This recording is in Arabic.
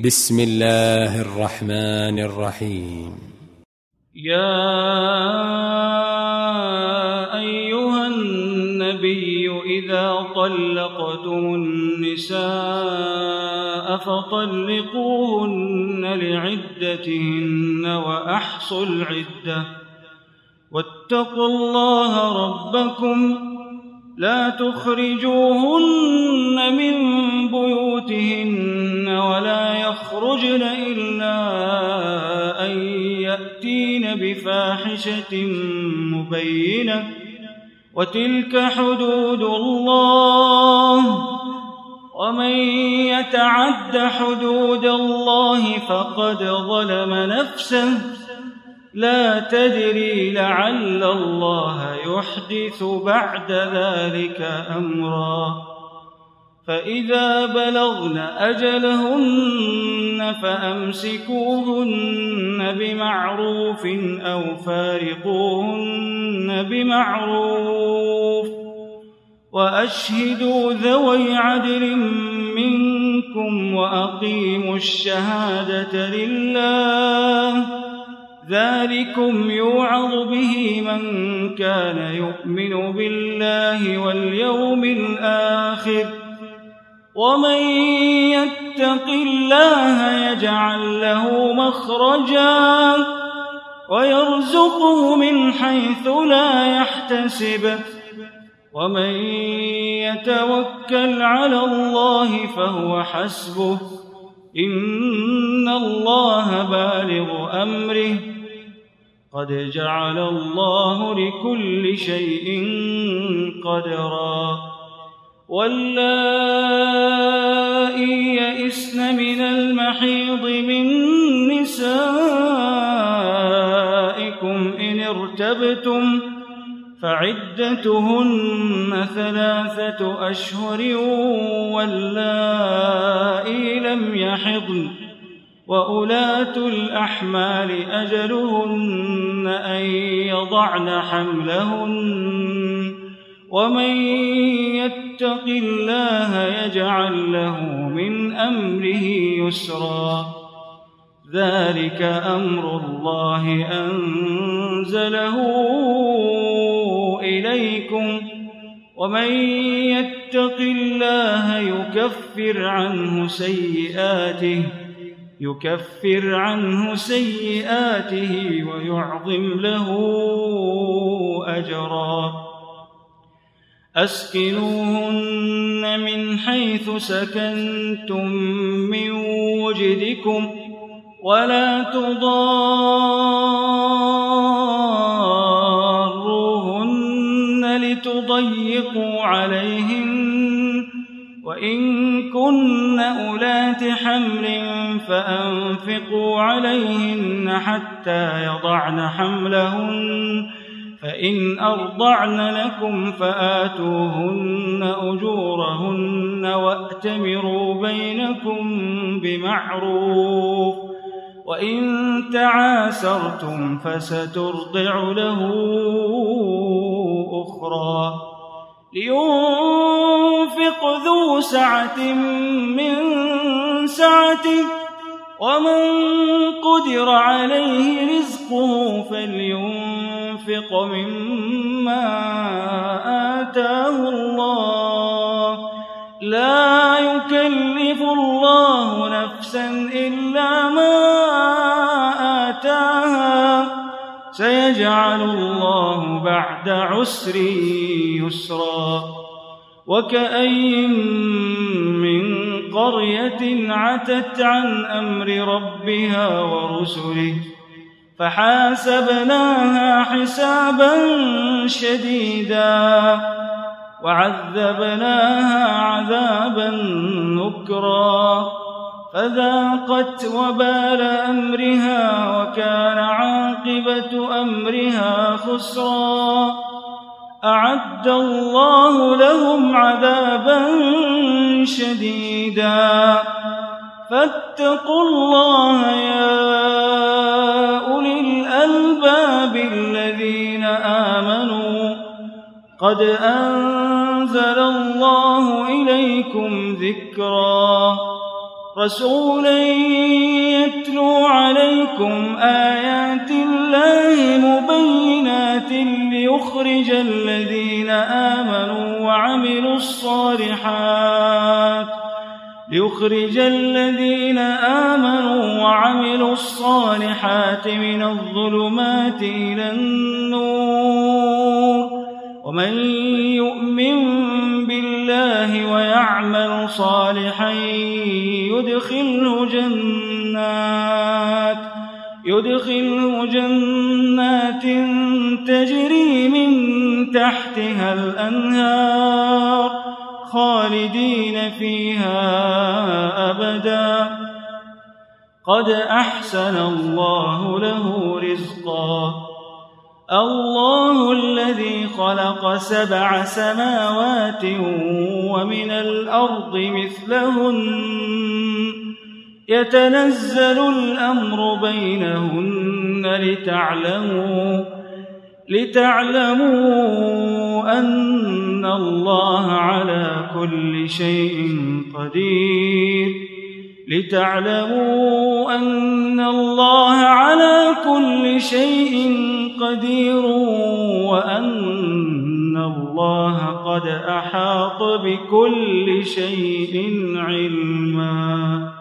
بسم الله الرحمن الرحيم. يا أيها النبي إذا طلقتم النساء فطلقوهن لعدتهن وأحصوا العدة واتقوا الله ربكم لا تخرجوهن من بيوتهن ولا يخرجن إلا أن يأتين بفاحشة مبينة وتلك حدود الله ومن يتعد حدود الله فقد ظلم نفسه لا تدري لعل الله يحدث بعد ذلك أمرا فإذا بلغن أجلهن فأمسكوهن بمعروف أو فارقوهن بمعروف وأشهدوا ذوي عدل منكم وأقيموا الشهادة لله ذلكم يوعظ به من كان يؤمن بالله واليوم الآخر ومن يتق الله يجعل له مخرجا ويرزقه من حيث لا يحتسب ومن يتوكل على الله فهو حسبه إن الله بالغ أمره قد جعل الله لكل شيء قدرا واللائي يئسن من المحيض من نسائكم إن ارتبتم فعدتهن 3 أشهر واللائي لم يحضن وأولاة الأحمال أجلهن أن يضعن حملهن ومن يتق الله يجعل له من أمره يسرا ذلك أمر الله أنزله إليكم ومن يتق الله يكفر عنه سيئاته ويعظم له أجرا أسكنوهن من حيث سكنتم من وجدكم ولا تضاروهن لتضيقوا عليهن وإن كن أولات حمل فأنفقوا عليهن حتى يضعن حملهن فإن أرضعن لكم فآتوهن أجورهن وأتمروا بينكم بمعروف وإن تعاسرتم فسترضع له أخرى لينفق ذو سعة من سعته ومن قدر عليه رزقه فلينفق مما آتاه الله لا يكلف الله نفسا إلا ما آتاها سيجعل الله بعد عسر يسرا وكأين من قرية عتت عن أمر ربها ورسله فحاسبناها حسابا شديدا وعذبناها عذابا نكرا فذاقت وبال أمرها وكان عاقبة أمرها خسرا أعد الله لهم عذابا شديدا فاتقوا الله يا أولي الألباب الذين آمنوا قد أنزل الله إليكم ذكرا رسولا يتلو عليكم آيات الله مبينات ليخرج الذين آمنوا وعملوا الصالحات من الظلمات إلى النور ومن يؤمن بالله ويعمل صالحا يدخله جنات تجري من تحتها الأنهار خالدين فيها أبدا قد أحسن الله له رزقا الله الذي خلق 7 سماوات ومن الأرض مثلهن يتنزل الأمر بينهن لتعلموا أن الله على كل شيء قدير وأن الله قد أحاط بكل شيء علما